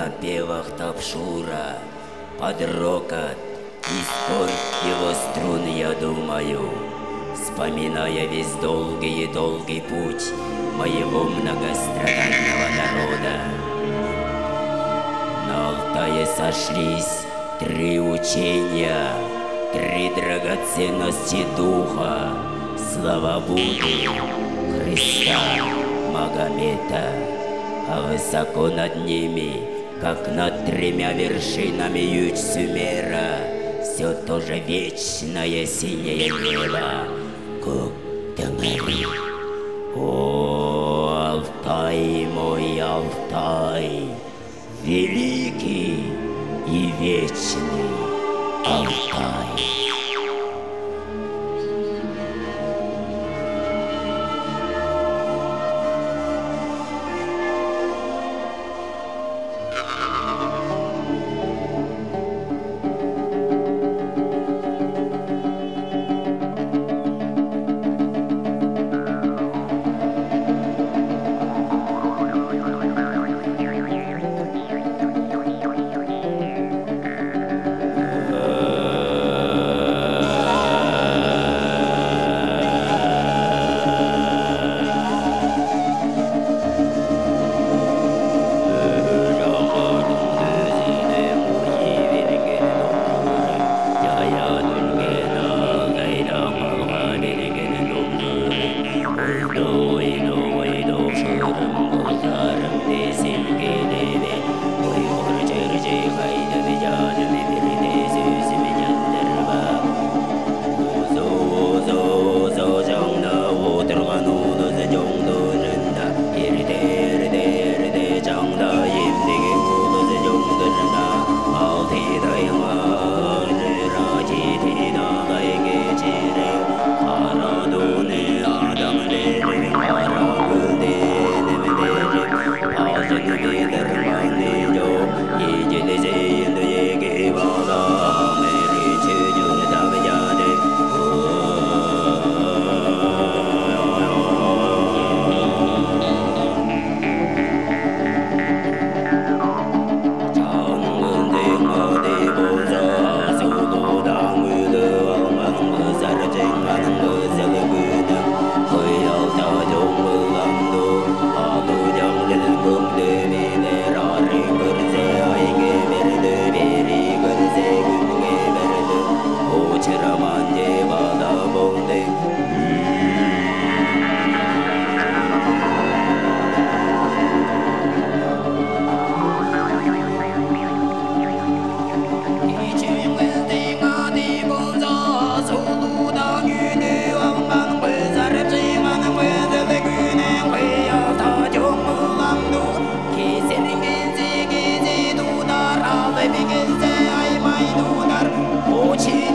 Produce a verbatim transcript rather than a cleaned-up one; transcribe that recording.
напевах Тапшура, под рокот и скорбь его струн я думаю, вспоминая весь долгий и долгий путь моего многострадального народа. На Алтае сошлись три учения, три драгоценности духа, слава Будды, Христа, Магомета, а высоко над ними, как над тремя вершинами Ючсумера, все то же вечное синее небо, Куктамари. О, Алтай мой, Алтай, великий и вечный Алтай. Учи